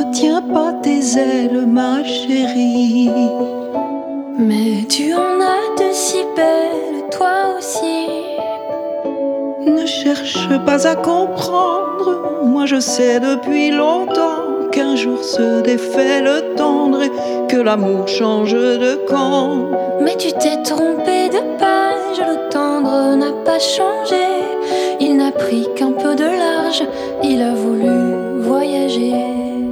retiens pas tes ailes, ma chérie. Mais tu en as de si belles, toi aussi. Ne cherche pas à comprendre, moi je sais depuis longtemps qu'un jour se défait le tendre et que l'amour change de camp. Mais tu t'es trompé de page, le tendre n'a pas changé. Il n'a pris qu'un peu de large, il a voulu voyager.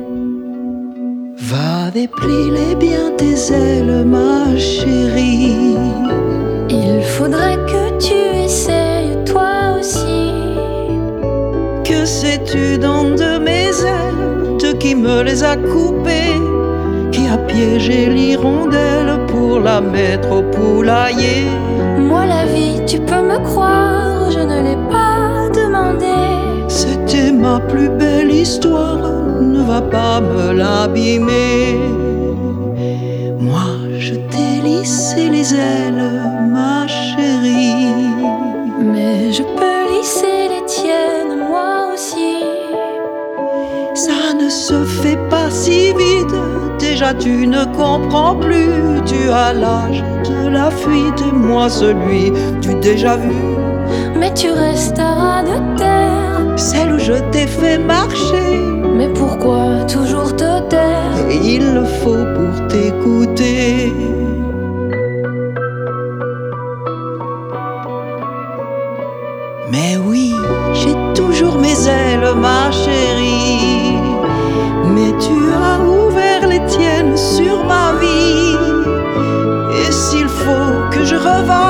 Va déplie bien tes ailes, ma chérie. Il faudrait que tu essayes toi aussi. Que sais-tu donc de mes ailes, de qui me les a coupées, qui a piégé l'hirondelle pour la mettre au poulailler? Moi la vie, tu peux me croire, je ne l'ai pas demandé. C'était ma plus belle histoire, ne va pas me l'abîmer. Moi je t'ai lissé les ailes, ma chérie. Mais je peux lisser les tiennes, moi aussi. Ça ne se fait pas si vite, déjà tu ne comprends plus. Tu as l'âge de la fuite et moi celui du déjà vu. Mais tu resteras de terre, celle où je t'ai fait marcher. Mais pourquoi toujours te taire? Et il le faut pour t'écouter. Mais oui, j'ai toujours mes ailes, ma chérie. Mais tu as ouvert les tiennes sur ma vie. Et s'il faut que je revienne